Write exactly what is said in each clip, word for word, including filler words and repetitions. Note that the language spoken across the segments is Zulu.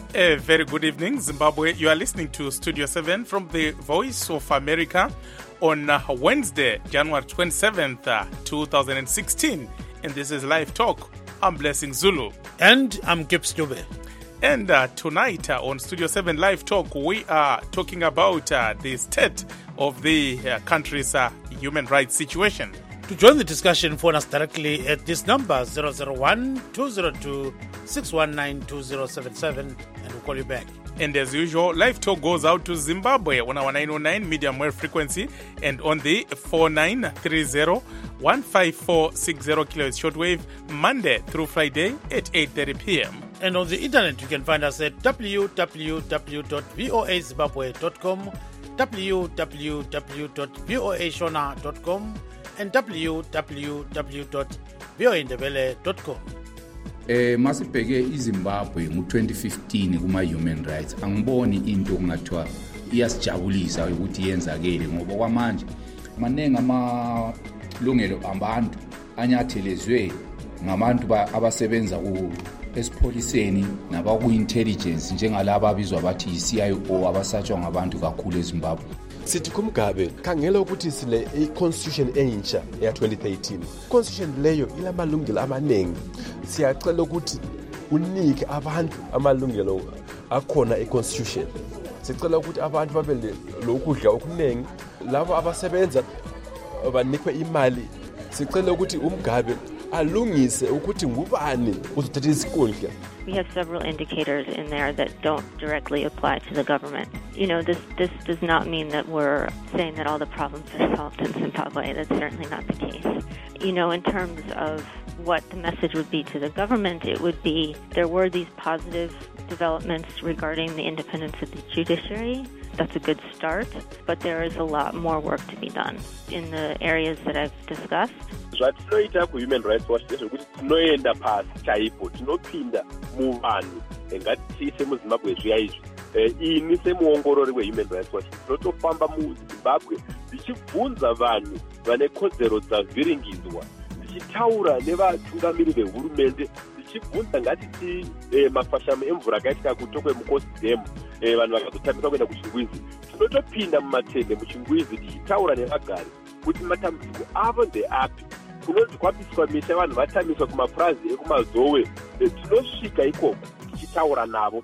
A very good evening, Zimbabwe. You are listening to Studio seven from the Voice of America on uh, Wednesday, January twenty-seventh, uh, twenty sixteen. And this is Live Talk. I'm Blessing Zulu. And I'm Gibbs Dube. And uh, tonight uh, on Studio seven Live Talk, we are talking about uh, the state of the uh, country's uh, human rights situation. To join the discussion, phone us directly at this number, zero zero one, two zero two, six one nine, two zero seven seven, and we'll call you back. And as usual, Live Talk goes out to Zimbabwe on our nine oh nine medium wave frequency and on the four nine three zero, one five four six zero kilohertz shortwave, Monday through Friday at eight thirty p.m. And on the internet, you can find us at w w w dot voa zimbabwe dot com, w w w dot voa shona dot com, and w w w dot voa ndebele dot com. Eh masibheke iZimbabwe ngo twenty fifteen kuma human rights angiboni into kungathiwa iyasijabulisa ukuthi yenzakele ngoba kwamanje maningi amalungelo abantu anyathelezwe ngabantu abasebenza ku esipholiseni nabaku intelligence njengalabo abizwa bathi C I O abasatshwa ngabantu kakhulu eZimbabwe. Sithi kuMgabe khangela ukuthi sile i-constitution entsha ya twenty thirteen. Constitution leyo ilamalungelo amanengi. Siyacela ukuthi unike abantu amalungelo akhona e-constitution. Sicela ukuthi abantu babe lokudla okuningi, labo abasebenza banikwe imali. Sicela ukuthi uMgabe alungise ukuthi ngubani uzothatha isikundla. We have several indicators in there that don't directly apply to the government. You know, this this does not mean that we're saying that all the problems are solved in Zimbabwe. That's certainly not the case. You know, in terms of what the message would be to the government, it would be there were these positive developments regarding the independence of the judiciary. That's a good start, but there is a lot more work to be done in the areas that I've discussed. Zvatinoita ku-human rights watch ndezvekuti tinoenda pasi chaipo tinopinda muvanhu engati semuzimbabwe zviya izvi ini semuongorori we-human rights watch tinotofamba muzimbabwe ndichibvunza vanhu vane kodzero dzavhiringidzwa ndichitaura nevatungamiri vehurumende ndichibvunza ngatiti mafashamo emvura akaitika kutokwe mukosi dam vanhu vakazotambisa kuenda kuchingwizi tinotopinda mumatende muchingwizi tichitaura nevagari kuti matambudziko avo ndeapi kunonzi kwapiswa misha vanhu vatamiswa kumapurazi ekumazowe tinosvika ikoko tichitaura navo.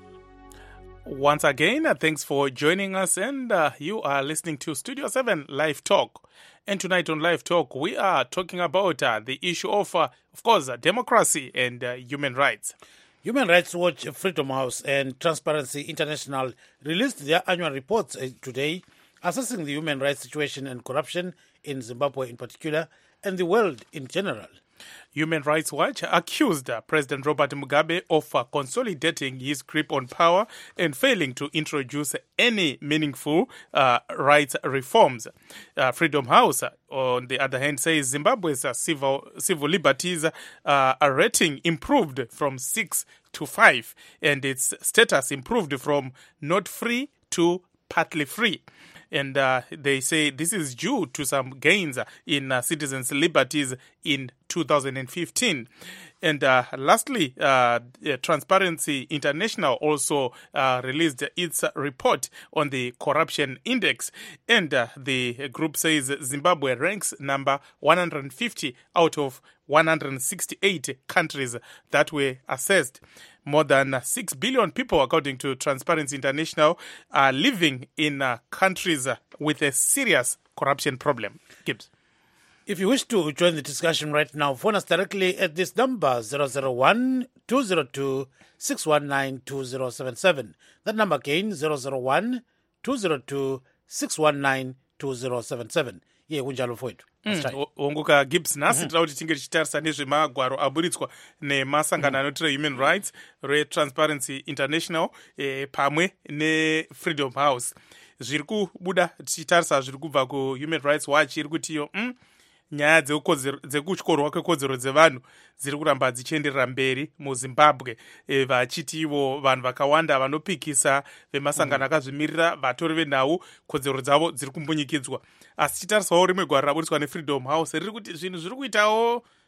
Once again, uh, thanks for joining us, and uh, you are listening to Studio seven Live Talk. And tonight on Live Talk, we are talking about uh, the issue of, uh, of course, uh, democracy and uh, human rights. Human Rights Watch, Freedom House, and Transparency International released their annual reports uh, today, assessing the human rights situation and corruption in Zimbabwe in particular, and the world in general. Human Rights Watch accused uh, President Robert Mugabe of uh, consolidating his grip on power and failing to introduce any meaningful uh, rights reforms. Uh, Freedom House, uh, on the other hand, says Zimbabwe's uh, civil civil liberties uh, rating improved from six to five, and its status improved from not free to partly free. And uh, they say this is due to some gains in uh, citizens' liberties in two thousand fifteen. And uh, lastly, uh, Transparency International also uh, released its report on the corruption index. And uh, the group says Zimbabwe ranks number one hundred fifty out of one hundred sixty-eight countries that were assessed. More than six billion people, according to Transparency International, are living in uh, countries uh, with a serious corruption problem. Gibbs. If you wish to join the discussion right now, phone us directly at this number, zero zero one, two zero two, six one nine, two zero seven seven. That number again, zero zero one, two zero two, six one nine, two zero seven seven. Ye kunjalo fowethu. Ongoka Gibbs nasi tira kuti tinge tichitarisa nezvemagwaro aburitswa nemasangano anotira human rights re-Transparency International eh, pamwe ne-Freedom House. Zviri kubuda tichitarisa zviri kubva ku-Human Rights Watch iri kuti iyo mm, nyaya dzekutyorwa kwekodzero dzevanhu dziri kuramba dzichienderera mberi muZimbabwe, e, vachiti ivo vanhu vakawanda vanopikisa vemasangano akazvimirira vatori venhau kodzero dzavo dziri kumbunyikidzwa. Asi tichitarisawo rimwe gwaro raburitswa neFreedom House riri kuti zvinhu zviri kuitawo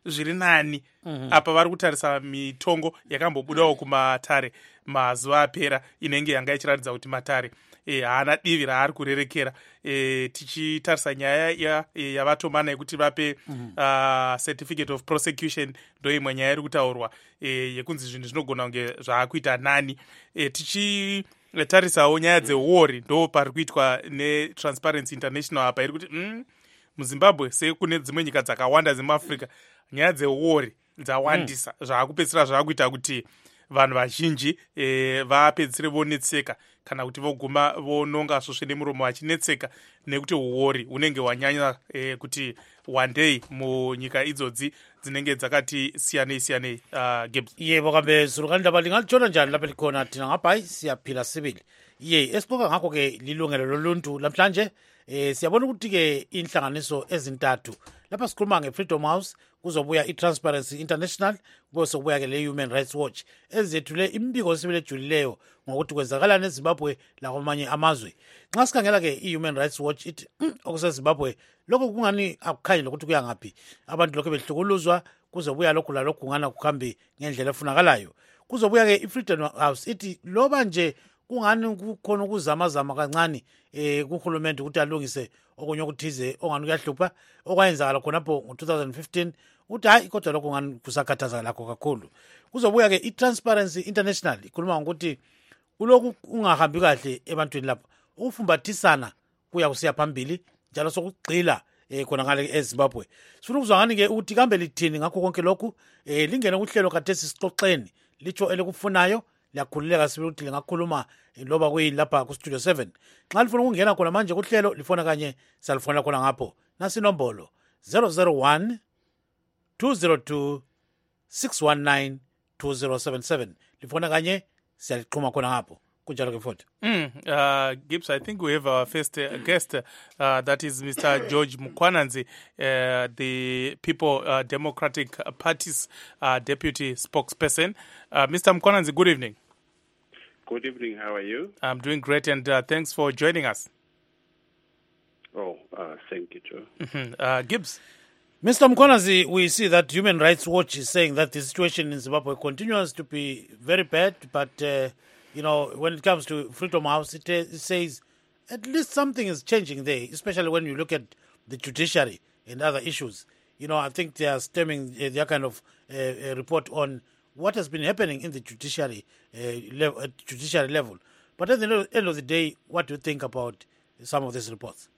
zviri nani. Mm-hmm. Apa vari kutarisa mitongo yakambobudawo kumatare mazuva apera inenge yanga ichiratidza kuti matare haana e, divi raari kurerekera. E, tichitarisa nyaya yavatomana yekuti vape mm-hmm. uh, certificate of prosecution ndo imwe nyaya iri kutaurwa e, yekunzi zvinhu zvinogona kunge zvaakuita nani. E, tichi tarisawo nyaya dzeuori ndo pari kuitwa neTransparency International apa iri kuti mm, muZimbabwe sekune dzimwe nyika dzakawanda dzemuAfrica nyaya dzeuori dzawandisa mm. zvaakupedzisira zvaakuita kuti vanhu vazhinji e, vapedzisire vonetseka kana kuti voguma vononga svosve nemuromo vachinetseka nekuti uori unenge hwanyanya e, kuti one day munyika idzodzi dzinenge dzakati siyanei siyanei. uh, Gibbs. Yebo kambe zurukani ndaba lingalutshona njani lapha likhona thina ngapha hayi siyaphila sibili. Ye esibuka ngakho ke lilungelo loluntu lamhlanje eh siyabona ukuthi ke inhlanganiso ezintathu lapha sikhuluma ngeFreedom House kuzobuya iTransparency International bese kubuya ke leHuman Rights Watch ezethule imbiko esibile ejulileyo ngokuthi kwenzakalana eZimbabwe lakwamanye amazwe. Nxa sikhangela ke iHuman Rights Watch ithi mm, okuseZimbabwe lokho kungani akukhanyi lokuthi kuya ngaphi abantu lokho behlukuluzwa kuzobuya lokhu lalokhu kungana kukhambi ngendlela efunakalayo. Kuzobuya ke iFreedom House ithi loba nje kungani kukhona ukuzamazama kancane eh kuhulumende ukuthi alungise okunye okuthize ongani kuyahlupha okwayenzakala khonapho ngo two thousand fifteen uthi hayi kodwa lokho ngani kusakhathaza lakho kakhulu. Kuzobuya ke iTransparency International ikhuluma ngokuthi kulokhu ungahambi kahle ebantwini lapho ukufumbathisana kuya kusiya phambili njalo sokugqila eh khona ngale eZimbabwe. Sifuna ukuzwa ngani ke ukuthi kambe lithini ngakho konke lokhu eh lingene kuhlelo kathesi sixoxeni licho elikufunayo liyakhululeka sibili ukuthi lingakhuluma loba kuyilapha ku Studio seven. Nxa lifuna ukungena khona manje kuhlelo lifona kanye salifona khona ngapho nasi nombolo zero zero one two zero two six one nine two zero seven seven lifona kanye siyaliqhuma khona ngapho kunjalo ke futhi. Mm, uh, Gibbs, I think we have our first uh, guest, uh, that is Mister George Mukwananzi, uh, the People uh, Democratic Party's uh, deputy spokesperson. Uh, Mister Mukwananzi, good evening. Good evening, how are you? I'm doing great, and uh, thanks for joining us. Oh, uh, thank you, Joe. Mm-hmm. Uh, Gibbs. Mister Mukwananzi, we see that Human Rights Watch is saying that the situation in Zimbabwe continues to be very bad, but uh, you know, when it comes to Freedom House, it, it says at least something is changing there, especially when you look at the judiciary and other issues. You know, I think they are stemming uh, their kind of uh, a report on what has been happening in the judiciary, uh, level, at judiciary level. But at the end of the day, what do you think about some of these reports?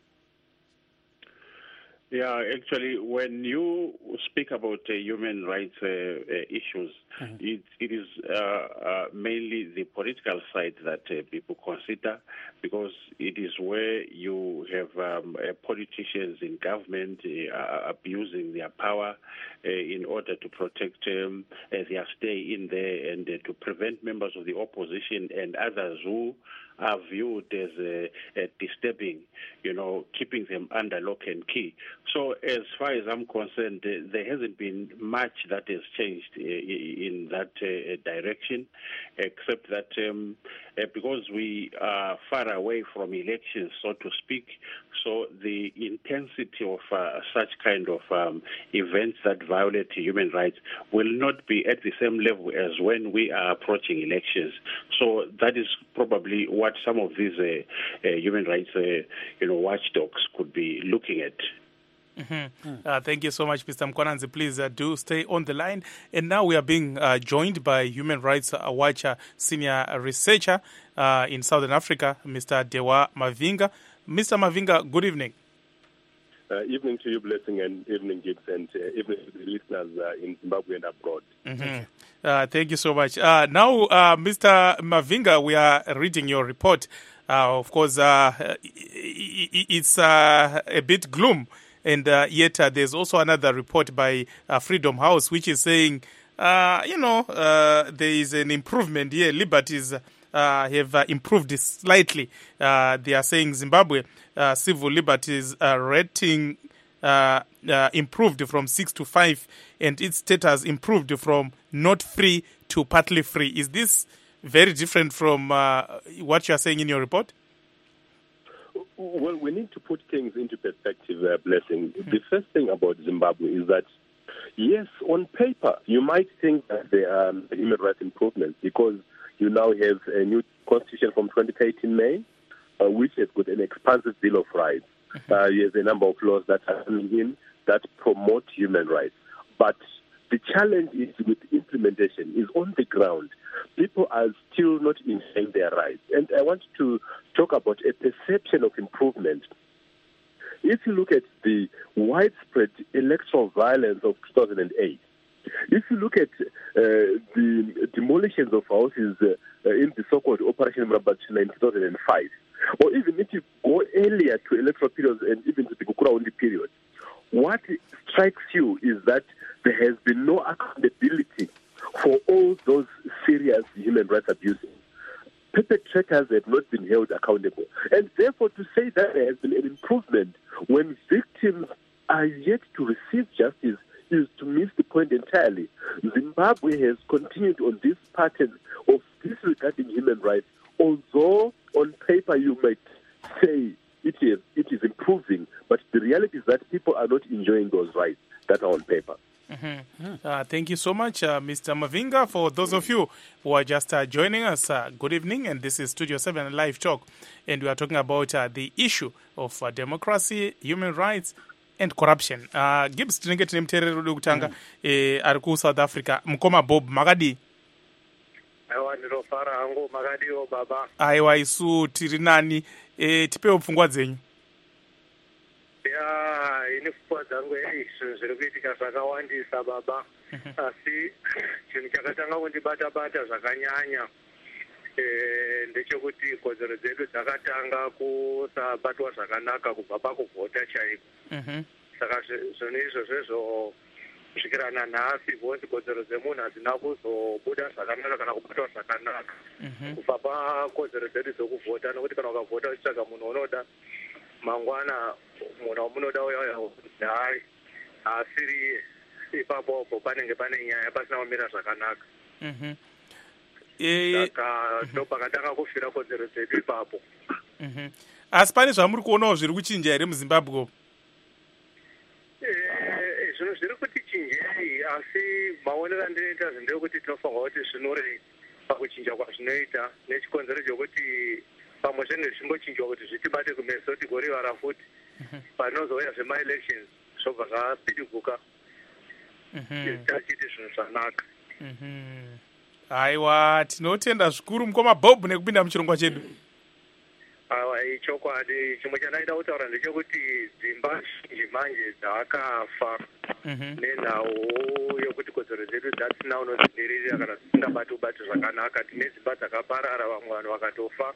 Yeah, actually, when you speak about uh, human rights uh, uh, issues, mm-hmm. it, it is uh, uh, mainly the political side that uh, people consider, because it is where you have um, uh, politicians in government uh, abusing their power uh, in order to protect um, uh, their stay in there and uh, to prevent members of the opposition and others who are viewed as uh, uh, disturbing, you know, keeping them under lock and key. So as far as I'm concerned, uh, there hasn't been much that has changed uh, in that uh, direction, except that um, uh, because we are far away from elections, so to speak, so the intensity of uh, such kind of um, events that violate human rights will not be at the same level as when we are approaching elections. So that is probably what some of these uh, uh, human rights, uh, you know, watchdogs could be looking at. Mm-hmm. Mm. Uh, thank you so much, Mister Mkwananzi. Please uh, do stay on the line. And now we are being uh, joined by Human Rights Watch senior researcher uh, in Southern Africa, Mister Dewa Mavinga. Mister Mavinga, good evening. Uh, evening to you, Blessing, and evening, Gibbs, and uh, evening to the listeners uh, in Zimbabwe and abroad. Mm-hmm. Uh, thank you so much. Uh, now, uh, Mister Mavinga, we are reading your report. Uh, of course, uh, it's uh, a bit gloom, and uh, yet uh, there's also another report by uh, Freedom House, which is saying, uh, you know, uh, there is an improvement here. Liberties uh, have uh, improved slightly. Uh, they are saying Zimbabwe uh, civil liberties uh, rating uh, uh, improved from six to five, and its status improved from not free to partly free. Is this very different from uh, what you are saying in your report? Well, we need to put things into perspective, uh, Blessing. Mm-hmm. The first thing about Zimbabwe is that Yes, on paper, you might think that there are human rights improvements because you now have a new constitution from twenty thirteen May, uh, which has got an expansive Bill of Rights. Mm-hmm. Uh, you have a number of laws that are coming in that promote human rights. But the challenge is with implementation, is on the ground. People are still not enjoying their rights. And I want to talk about a perception of improvement. If you look at the widespread electoral violence of two thousand eight, if you look at uh, the demolitions of houses uh, in the so-called Operation Mrabatshela in two thousand five, or even if you go earlier to electoral periods and even to the Gukurahundi period, what strikes you is that there has been no accountability for all those serious human rights abuses. Perpetrators have not been held accountable. And therefore, to say that there has been an improvement when victims are yet to receive justice is to miss the point entirely. Zimbabwe has continued on this pattern of disregarding human rights, although on paper you might say it is, it is improving, but the reality is that people are not enjoying those rights that are on paper. Mm-hmm. Uh, thank you so much, uh, Mister Mavinga. For those of you who are just uh, joining us, uh, good evening, and this is Studio seven Live Talk, and we are talking about uh, the issue of uh, democracy, human rights, and corruption. Uh, Gibbs, tinenge tine muteereri uri kutanga eh, ari ku-South Africa. Mukoma Bob, makadi? Aiwa, ndinofara hangu, makadiwo baba. Aiwa, isu tiri nani. Eh, tipewo pfungwa dzenyu. Ya, ini pfungwa dzangu zvinhu zviri kuitika zvakawandisa baba. Asi chinhu chakatanga kundibata-bata zvakanyanya ndechekuti kodzero dzedu dzakatanga kusabatwa zvakanaka kubva pakuvhota chaiko. Saka zvinhu izvozvo kusvikira nanhasi kuti kodzero dzemunhu hadzina kuzobuda zvakanaka kana kubatwa zvakanaka kubva pakodzero dzedu dzokuvhota, nokuti kana ukavhota uchitsvaga munhu unoda mangwana munhu wamunoda uya hai asiri ipapopo panenge pane nyaya pasina kumira zvakanaka. Saka ndopakatanga kufira kodzero dzedu ipapo. Asi pane zvamuri kuonawo zviri kuchinja here muZimbabwe? Zvinhu zviri kuti chinjei, asi maonero andinoita ndeyekuti tinofanirwa kuti zvinore pakuchinja kwazvinoita, nechikonzero chokuti pamwe zvinenge zvichimbochinjwa kuti zvitibate kumeso tigorivara futi panozouya zvema-elections zvobva zvapidiguka tachiti zvinhu zvanaka. Aiwa, tinotenda zvikuru mukoma Bob nekupinda muchirongwa chedu. Aiwa, ichokwadi. Chimwe chandaida kutaura ndechekuti dzimba zhinji manje dzakafa nenhau yokuti kodzero dzedu dzatisina unodzimirira kana dzisingabati ubati zvakanaka. Tine dzimba dzakaparara, vamwe vanhu vakatofa.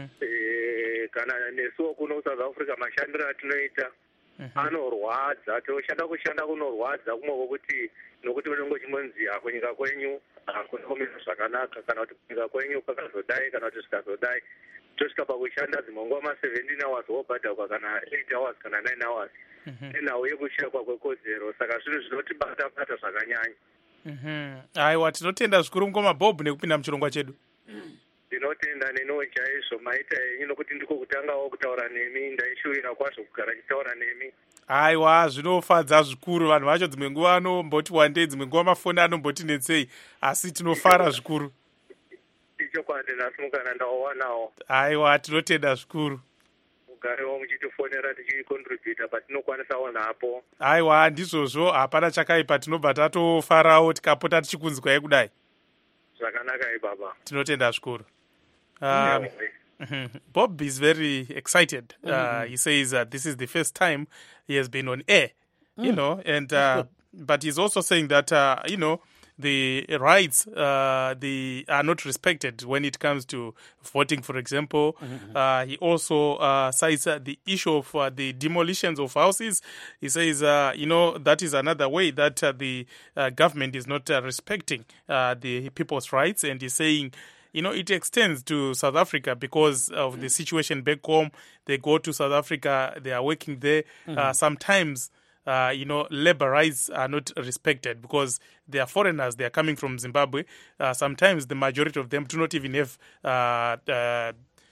Kana nesuwo kuno kuSouth Africa mashandiro atinoita anorwadza, toshanda kushanda kunorwadza kumwe kwokuti nokuti unenge chimonzi kunyika kwenyu hakuna kumira zvakanaka, kana kuti kunyika kwenyu kwakazodai, kana kuti zvikazodai tosvika pakushanda dzimwe ma-seventeen hours wobhadharwa kana eight hours kana nine hours nenhau yekushakwa kwekodzero. Saka zvinhu zvinotibata-bata zvakanyanya. Aiwa, tinotenda zvikuru mukoma Bob nekupinda muchirongwa chedu. Ndinotenda neniwo chaizvo maita henyu, nokuti ndiko kutangawo kutaura nemi, ndaishuvira kwazvo kugara chitaura nemi. Aiwa, zvinofadza zvikuru. Vanhu vacho dzimwe nguva anomboti wandei, dzimwe nguva mafoni anomboti netsei, asi tinofara zvikuru. Ichokwadi, nhasi mukana ndawawanawo. Aiwa, tinotenda zvikuru. Mugarewo muchitifonera tichikontributa patinokwanisawo napo. Aiwa, ndizvozvo, hapana chakaipa, tinobva tatofarawo tikapota tichikunzwai kudai. Zvakanaka ibaba. Tinotenda zvikuru. Um, Bob is very excited. Uh, mm-hmm. He says uh, this is the first time he has been on air, mm. you know, and uh, but he's also saying that uh, you know, the rights uh, the are not respected when it comes to voting, for example. Mm-hmm. Uh, he also uh, cites uh, the issue of uh, the demolitions of houses. He says, uh, you know, that is another way that uh, the uh, government is not uh, respecting uh, the people's rights. And he's saying, you know, it extends to South Africa because of the situation back home. They go to South Africa, they are working there. Mm-hmm. Uh, sometimes, uh, you know, labor rights are not respected because they are foreigners. They are coming from Zimbabwe. Uh, sometimes the majority of them do not even have uh, uh,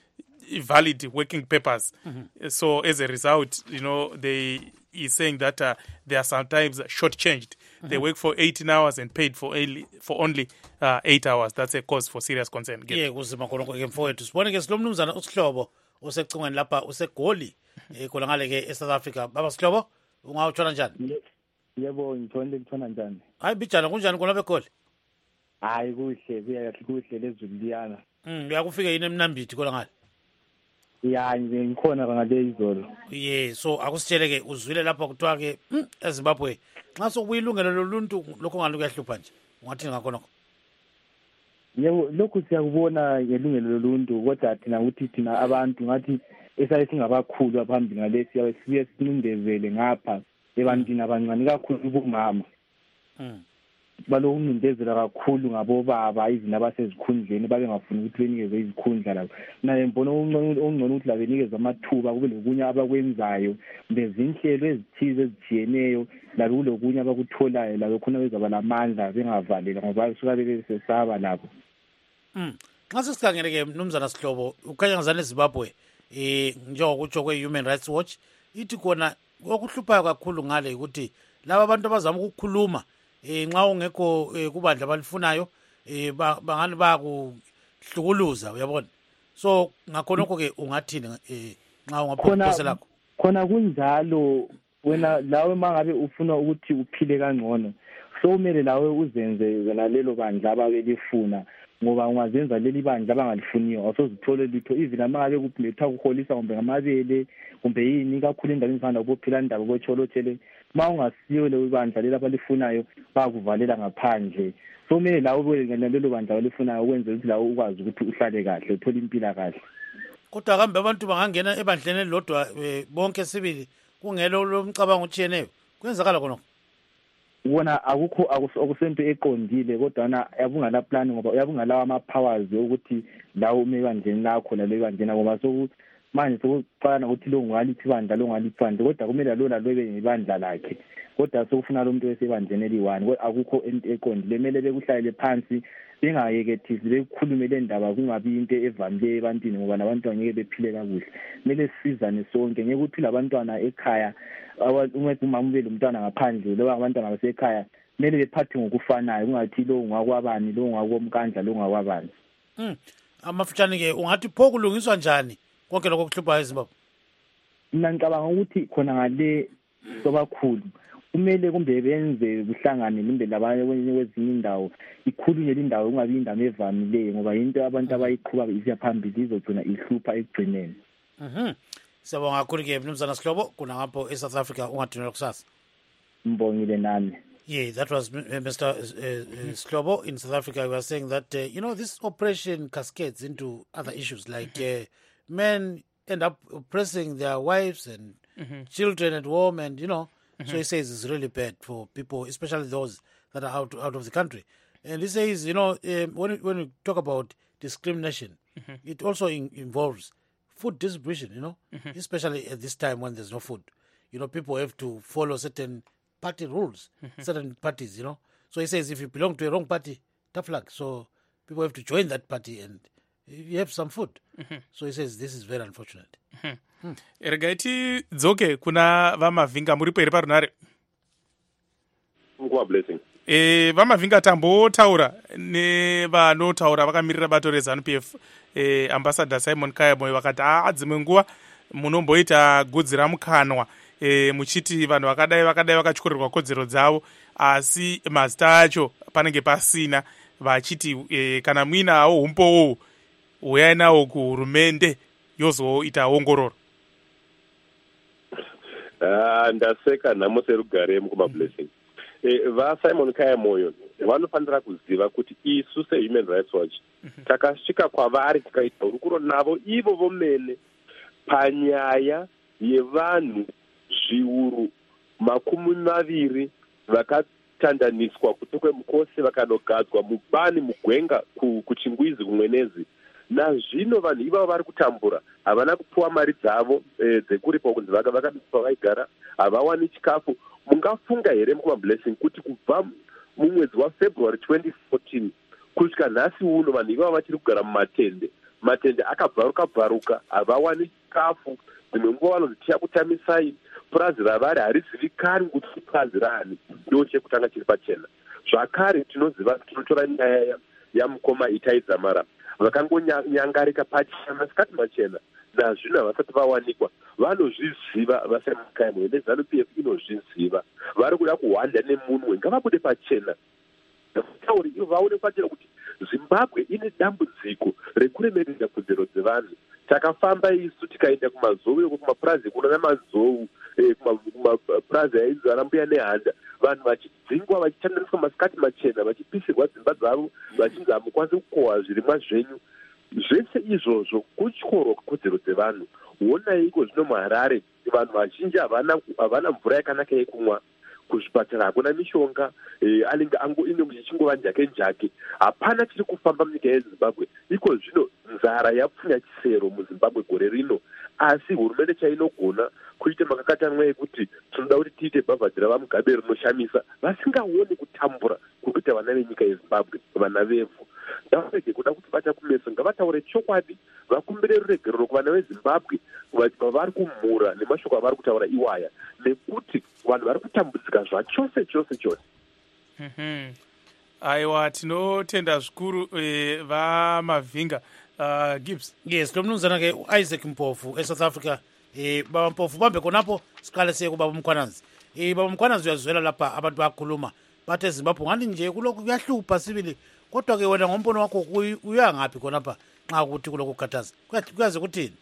valid working papers. Mm-hmm. So as a result, you know, they is saying that uh, they are sometimes shortchanged. Mm-hmm. They work for eighteen hours and paid for only, for only uh, eight hours. That's a cause for serious concern. Yeah, kuzima khona ke mfowethu. Sibone ke silomnumzana uSihlobo osecingweni lapha useGoli khona ngale ke eSouth Africa. Baba Sihlobo, ungawutshona njani? Yebo, ngithonde ngithona njani? Hayi bijana kunjani khona beGoli? Hayi kuhle, kuyahle kuhle lezulu liyana. Mm, uyakufika yini emnambithi khona ngale? Ya nje ngikhona ngale izolo. Yeah, so akusitshele ke uzwile lapha kuthiwa ke eZimbabwe nxa sokuyilungelo loluntu lokho ngalukuyahlupha nje. Ungathini ngakho nokho? Yebo, lokhu siyakubona ngelungelo loluntu kodwa thina ukuthi thina abantu ngathi esale singabakhulu aphambili ngale siyabe sinindezele ngapha ebantwini abancane kakhulu kubomama. Mm. Balokunindezela kakhulu ngabobaba izina abasezikhundleni babe ngafuni ukuthi benikeze izikhundla lapho. Mina ngibona ongcono ukuthi la benikeze amathuba kube lokunye abakwenzayo bezinhlelo ezithize ezithiyeneyo la kulokunye abakutholayo la khona bezaba lamandla bengavalela ngoba usuka besesaba lapho. Mm. Xa sisikhangele ke mnumzana Sihlobo ukhanya ngazana eZimbabwe eh njengokutsho kwe-Human Rights Watch ithi khona okuhluphayo kakhulu ngale ukuthi laba abantu abazama ukukhuluma eh nxa ungekho kubandla abalifunayo eh bangani bakuhlukuluza uyabona. So ngakhonokho ke ungathini eh nxa ungaphosela lakho? Khona kunjalo wena lawe mangabe ufuna ukuthi uphile kangcono so kumele lawe uzenze wena lelo bandla ababelifuna ngoba ungazenza leli bandla abangalifuniyo awusozithole litho even amangabe kuphetha ukuholisa kumbe ngamabele kumbe yini kakhulu indaba ezifana nokuphila indaba bocholothele ma ungasiyo le bandla leli abalifunayo bakuvalela ngaphandle so kumele lawe ube ngalelo bandla abalifunayo ukwenza ukuthi lawe ukwazi ukuthi uhlale kahle uthole impilo kahle. Kodwa kambe abantu bangangena ebandleni elilodwa bonke sibili kungelo lomcabango utshiyeneyo kwenzakala khona wona akukho akusento eqondile kodwa na yabungala plan ngoba yabungalawa ama powers ukuthi lawo umebandleni lakho la lebandleni ngoba so manje sokuqala ukuthi lo ngalithi bandla lo ngalithi bandla kodwa kumele lo lalobe ngebandla lakhe kodwa sokufuna lo muntu wesebandleni eliwani akukho into eqondile kumele bekuhlalele phansi bengayekethisi bekukhulume le ndaba kungabi into evamile ebantwini ngoba nabantu angeke bephile kakuhle kumele sisizane sonke ngeke ukuthi labantwana ekhaya uma umama ube lomntwana ngaphandle lo abantwana basekhaya kumele bephathe ngokufanayo kungathi lo ngakwabani lo ngakomkandla lo ngakwabani. Mm. Amafutshane ke ungathi pho kulungiswa njani konke lokho kuhlupha eZimbabwe? Mina ngicabanga ukuthi khona ngale sobakhulu kumele kumbe benze kuhlangane nimbe labanye kwezinye indawo ikhulunywe indawo kungabi indaba evamileyo ngoba into abantu abayiqhuba isiya phambili izogcina ihlupha ekugcineni. Mhm. Siyabonga kakhulu ke mnumzana Sihlobo kuna ngapho eSouth Africa ungathini kusasa. Mbongile nami. Yeah, that was Mister Uh, uh, Sihlobo in South Africa. We were saying that, uh, you know, this operation cascades into other issues like uh, men end up oppressing their wives and mm-hmm. children at home and, you know, mm-hmm. so he says it's really bad for people, especially those that are out, out of the country. And he says, you know, um, when, when we talk about discrimination, mm-hmm. it also in, involves food distribution, you know, mm-hmm. especially at this time when there's no food. You know, people have to follow certain party rules, mm-hmm. certain parties, you know. So he says if you belong to a wrong party, tough luck. So people have to join that party and you have some food. Mm-hmm. So he says this is very unfortunate. Mm-hmm. Mm. Regaiti dzoke kuna vamavhinga muripo iri parunare. Nguwa blessing. E vamavhinga tambotaura nevanotaura vakamirira bato reZANU-P F e ambassador Simon Kayamoi vakati adzimwe nguva munomboita gudzi ramukanwa e muchiti vanhu vakadai vakadai vakatyokererwa kodzero dzavo asi mazita acho panenge pasina vachiti e, kana muinawo umpowo uyai nawo kuhurumende yozoita ongororo. Ah, ndaseka nhamo serugare mukumablessing. E, vaSimon Kayamoi vanofanira kuziva kuti isu seHuman Rights Watch mm-hmm. takasvika kwavari tikaita hurukuro navo ivo vomene panyaya yevanhu zviuru makumi maviri vakatandaniswa kuti kwemukosi vakanogadzwa mubani mugwenga kuchingwizi kumwenezi nazvino vanhu ivavo vari kutambura havana kupuwa mari dzavo e, dzekuripo kunzi vakadiswa vaigara havawani chikafu. Mungafunga here mukumablessing kuti kubva mumwedzi waFebruary twenty fourteen kusvika nhasi uno vanhu ivavo vachiri kugara mumatende matende akabvaruka bvaruka havawani chikafu dzimwe nguva vanozitiya kutamisai purazi ravari harizivikani kuti purazi rani ndo chekutanga chiri pachena. Zvakare tinoziva tinotora nyaya yamukoma Itai Dzamara vakangonyangarika pachena masikati machena nazvino havasati vawanikwa. Vanozviziva vasemakaimo ende ZANU P F inozviziva vari kuda kuhwanda nemunwe ngavabude pachena tauri ivo vaone pachena kuti Zimbabwe ine dambudziko rekuremeredza kodzero dzevanhu. Takafamba isu tikaenda kumazou kumapurazi kuna namazou kumapurazi aidzana mbuya nehanda vanhu vachidzingwa vachichanganiswa masikati machena vachipisirwa dzimba dzavo vachinzi hamukwanisi kukohwa zvirimwa zvenyu. Zvese izvozvo kutyorwa kodzero dzevanhu. Wonaiko zvino muHarare vanhu vazhinji havana mvura yakanaka yekumwa, kuzvipatara hakuna mishonga, anenge ango chingova njake njake. Hapana chiri kufamba munyika yeZimbabwe. Iko zvino nzara yapfunya chisero muZimbabwe gore rino, asi hurumende chainogona kuita makakatanwa ekuti tinoda kuti tiite bhavhadhi ravaMugabe rinoshamisa vasingaoni kutambura kukuita vana venyika yeZimbabwe, vana vevhu. Ndavarege kuda kuti bata kumeso ngavataure chokwadi, vakumbire ruregerero kuvana veZimbabwe vavari kumhura nemashoko avari kutaura iwaya, nekuti vanhu vari kutambudzika zvachose chose chose. Mhm. Aiwa, tinotenda zvikuru eh, vaMavhinga. Uh, Gibbs. Yes, nomnumzana ke Isaac Mpofu eSouth Africa. Eh baba Mpofu bambe khonapo siqale siye kubaba Mkhwananzi. Eh baba Mkhwananzi uyazwela lapha abantu bakhuluma bathe Zimbabwe ngani nje kuloko kuyahlupha sibili. Kodwa ke wena ngombono wakho uya ngapi khonapha nxa ukuthi kuloko kukhathaza? Kuyaze kuthini?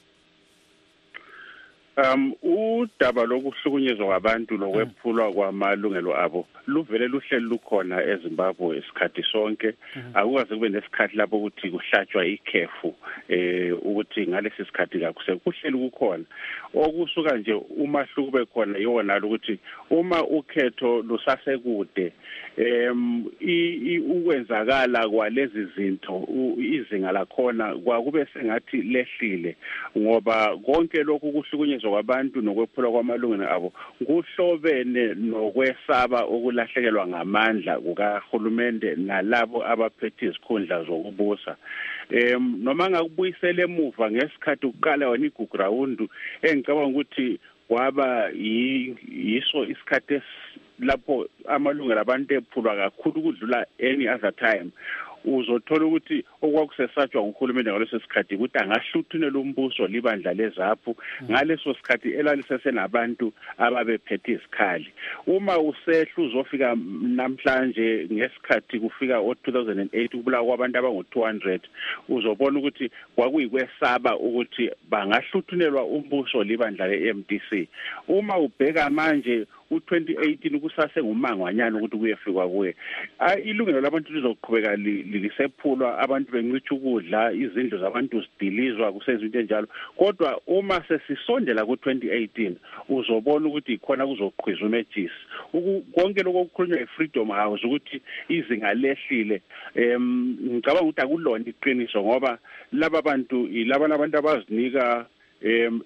Um udaba lokuhlukunyezwa kwabantu lokwephulwa kwamalungelo abo luvele luhleli lukhona eZimbabwe isikhathi sonke. Akukaze kube nesikhathi lapho ukuthi kuhlatshwa ikhefu eh ukuthi ngalesi sikhathi kakuse kuhleli kukhona. Okusuka nje umahluko bekhona yona ukuthi uma ukhetho lusasekude em ukwenzakala kwalezi zinto izinga lakhona kwakube sengathi lehlile ngoba konke lokhu kuhlukunyezwa kwabantu nokwephula kwamalungelo abo kuhlobene nokwesaba ukulahlekelwa ngamandla kukahulumende nalabo abaphethe izikhundla zokubusa. Em noma ngakubuyisela emuva ngesikhathi uqala wona iguground engicabanga ukuthi kwaba yiso isikhathi lapho amalungelo abantu ephulwa kakhulu kudlula any other time. Uzothola ukuthi okwakusesatshwa nguhulumende ngaleso sikhathi ukuthi angahluthunela umbuso libandla lezaphu ngaleso sikhathi elalisesenabantu ababephethe isikhali. Uma usehlu uzofika namhlanje ngesikhathi kufika o two thousand eight kubulawa kwabantu abangu two hundred uzobona ukuthi kwakuyikwesaba ukuthi bangahluthunelwa umbuso libandla le-M D C. Uma ubheka manje u twenty eighteen kusase ngumangwanyana ukuthi kuyefikwa kuye. Ilungelo labantu lizoqhubeka lisephulwa, abantu bencicha ukudla, izindlu zabantu zidilizwa kusezinto enjalo. Kodwa uma sesisondela ku twenty eighteen uzobona ukuthi khona kuzoqhwiza umejisi. Konke lokho okukhulunywa eFreedom House ukuthi izinga lehlile em ngicabanga ukuthi akulona iqiniso ngoba laba bantu ilaba labantu abazinika em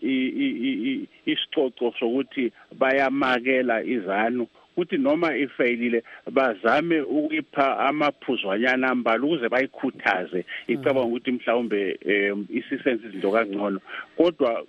isicoco sokuthi bayamakela iZANU ukuthi noma ifailile bazame ukupha amaphuzwanyana ambala ukuze bayikhuthaze icabanga ukuthi mhlawumbe isisenze izinto kangcono kodwa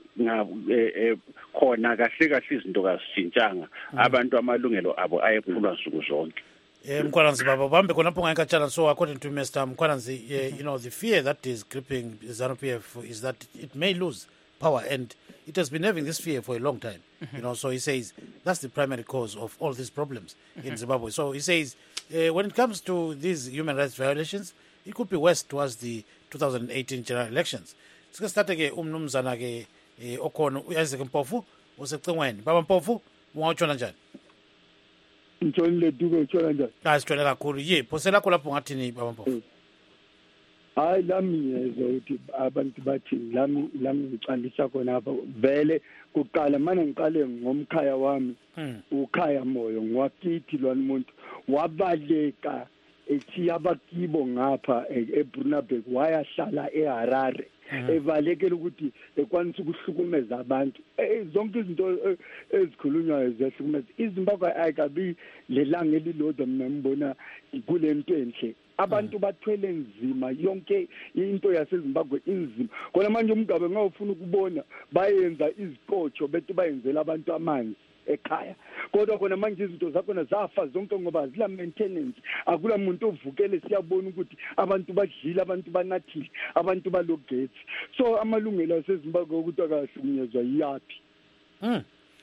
khona kahle kahle izinto kazishintshanga abantu amalungelo abo ayephulwa nsuku zonke. Eh Mkhwananzi baba bambe khonapho ngayikatshana. So according to Mister Mkhwananzi, uh, you know, the fear that is gripping ZANU P F is that it may lose power, and it has been having this fear for a long time. Mm-hmm. You know, so he says that's the primary cause of all these problems mm-hmm. in Zimbabwe. So he says uh, when it comes to these human rights violations, it could be worse towards the two thousand eighteen general elections. Sike start ke umnumzana ke okhona uYisaac Mpofu osecingweni. Baba Mpofu ungawutshona njani? Ngitshonile duke utshona njani? Asitshona kakhulu. Ye, phose lakho lapho ngathini Baba Mpofu? Hayi lami ngiyezwa ukuthi abantu bathi lami lami ngicandisa khona apha vele kuqala manje ngiqale ngomkhaya wami ukhaya moyo ngwakithi lwana umuntu wabaleka ethi abakibo ngapha eBrunaberg wayahlala eHarare evalekela ukuthi ekwanisa ukuhlukumeza abantu zonke izinto ezikhulunywayo ziyahlukumeza. iZimbabwe ayikabi lelanga elilodwa mina ngibona kulento enhle abantu bathwele nzima yonke into yaseZimbabwe inzima khona manje uMgabe ngawufuna ukubona bayenza izikotsho bethi bayenzela abantu amanzi ekhaya kodwa khona manje izinto zakhona zafa zonke ngoba zila maintenance akula muntu ovukele siyabona ukuthi abantu badlila abantu banathile abantu balogetsi so amalungelo aseZimbabwe ukuthi akahlukunyezwa yapi mm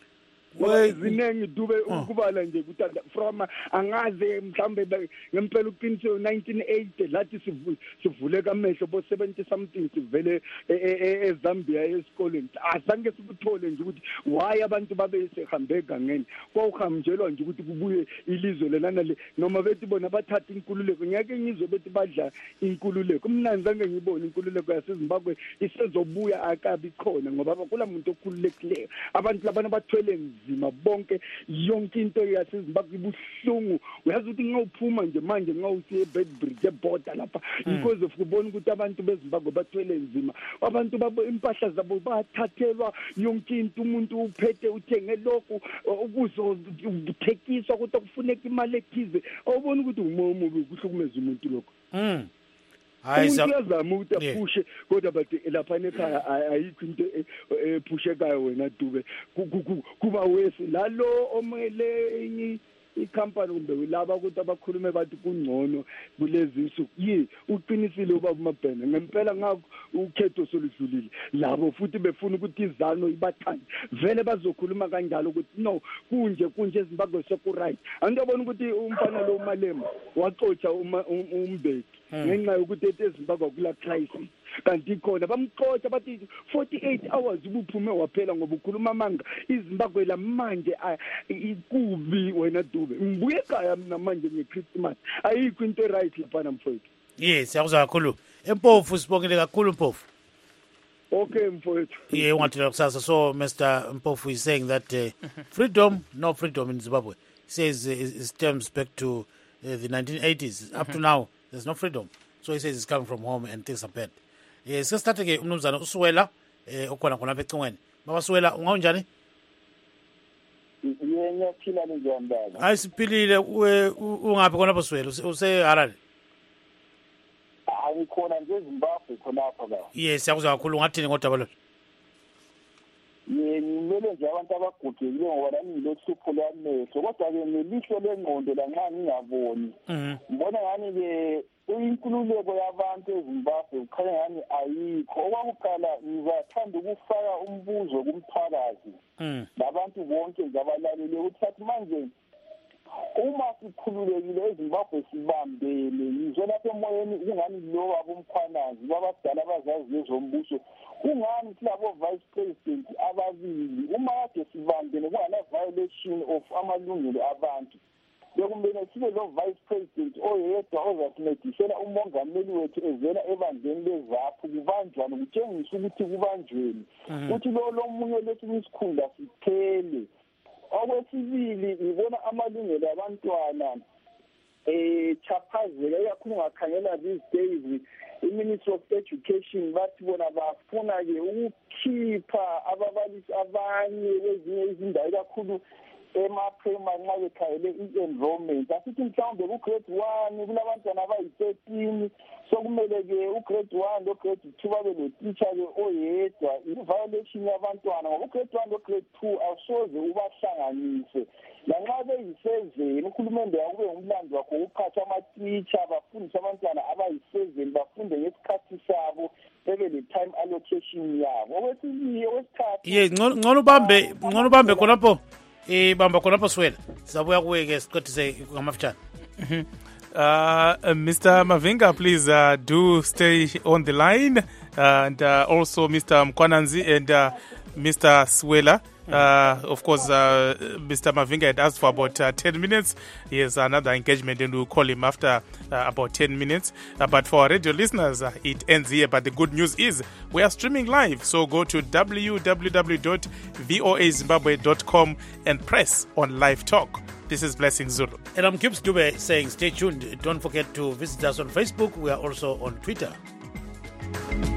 zinengi dube ukubala nje ukuthi from angaze mhlambe ngempela uqiniswe nineteen eighty lathi sivule kamehlo bo seventy something sivele eZambia esikoleni azange sikuthole nje ukuthi why abantu babe sehambe gangeni kwauhamjelwa nje ukuthi kubuye ilizwe lenana le noma bethi bona bathatha inkululeko ngeke ngizwe bethi badla inkululeko mina ngizange ngibone inkululeko yaseZimbabwe isezobuya akabi khona ngoba kula muntu okhululekileyo abantu labana bathwele nzima bonke yonke into yaseZimbabwe ibuhlungu uyazi ukuthi ngawuphuma nje manje ngawusiye eBedbridge eborder lapha because of kubona ukuthi abantu beZimbabwe bathwele nzima abantu babo impahla zabo bathathelwa yonke into umuntu uphethe uthenge lokhu ukuzothekiswa ukuthi kufuneka imali ethize awubona ukuthi umomo ukuhlukumeza umuntu lokho mm hayi uyazama ukuthi aphushe kodwa bathi lapha ekhaya ayikho into ephushekayo wena Dube kuba wesi lalo omele ikhampani kumbe laba ukuthi abakhulume bathi kungcono kulezi insuku yi uqinisile ubaba uMabhena ngempela ngakho ukhetho soludlulile labo futhi befuna ukuthi izano ibathande vele bazokhuluma kanjalo ukuthi no kunje kunje eZimbabwe seku right andiyabona ukuthi umfana lo uMalemba waxotsha uMbeki ngenxa yokuthi eZimbabwe kula crisis kanti khona bamxotsha bathi forty-eight hours ubuphume waphela ngoba ukhuluma amanga iZimbabwe la manje ikubi wena Dube ngibuye ekhaya mina manje ngeChristmas ayikho into right lapha mfowethu yes siyakuzwa kakhulu Mpofu sibongile kakhulu Mpofu okay mfowethu yeah ungathela kusasa so Mister Mpofu is saying that uh, freedom no freedom in Zimbabwe he says uh, it stems back to uh, the nineteen eighties up to now there's no freedom so he says it's coming from home and things are bad eh sesithathe ke umnumzana uSwela eh okhona khona becingweni baba Swela ungaunjani yena phila njani baba hayi siphilile ungapi khona boSwela use Harare angikhona nje eZimbabwe khonapha la yes siyakuzwa kakhulu ngathini ngodaba lo yena ngimele nje abantu abagugekile ngoba nami ngilohlupho lwamehlo kodwa ke ngelihlo lengqondo lanxa ngingaboni ngibona ngani ke inkululeko yabantu eZimbabwe ukhanya ngani ayikho okwakuqala ngizathanda ukufaka umbuzo kumphakathi labantu bonke nje abalalele ukuthi manje uma sikhululekile eZimbabwe sibambene ngizwe lapha emoyeni kungani lo abomkhwanazi babadala abazazi lezombuso kungani silabo vice president ababili uma kade sibambene kungana violation of amalungelo abantu bekumele sibe lo vice president oyedwa ozasincedisela umongameli wethu ezela ebandleni lezaphu kubanjwana kutshengisa ukuthi kubanjweni ukuthi lo lomunye lesinye isikhundla siphele okwesibili ngibona amalungelo abantwana eh chaphazela yakhulu ngakhangela these days iMinistry of Education bathi bona bafuna ke ukukhipha ababalisi abanye kwezinye izindawo kakhulu ema-primary nxa bekhayele i-enrollment asithi mhlawumbe ku-grade one kulabantwana abayi-thirteen sokumele-ke u-grade one lo-grade two babe lo-teacher-ke oyedwa i-violation yabantwana ngoba u-grade one lo-grade two awusoze ubahlanganise lanxa beyi-seven uhulumende yakube ngumlando wakho ukuphatha ama-teacher bafundise abantwana abayi-seven bafunde ngesikhathi sabo bebe le-time allocation yabo okwesibili okwesithathu ye ngcono ubambe ngcono ubambe khonapho eh bamba khonapho Swela sizabuya kuwe ke siqedise ngamafutshane uh Mister Mavinga, please uh, do stay on the line, uh, and uh, also Mister Mkwananzi and uh, Mister Swela. Uh, of course, uh, Mister Mavinga had asked for about uh, ten minutes. He has another engagement and we'll call him after uh, about ten minutes. Uh, but for our radio listeners, uh, it ends here. But the good news is we are streaming live. So go to w w w dot voa zimbabwe dot com and press on live talk. This is Blessing Zulu. And I'm Gibbs Dube saying stay tuned. Don't forget to visit us on Facebook. We are also on Twitter.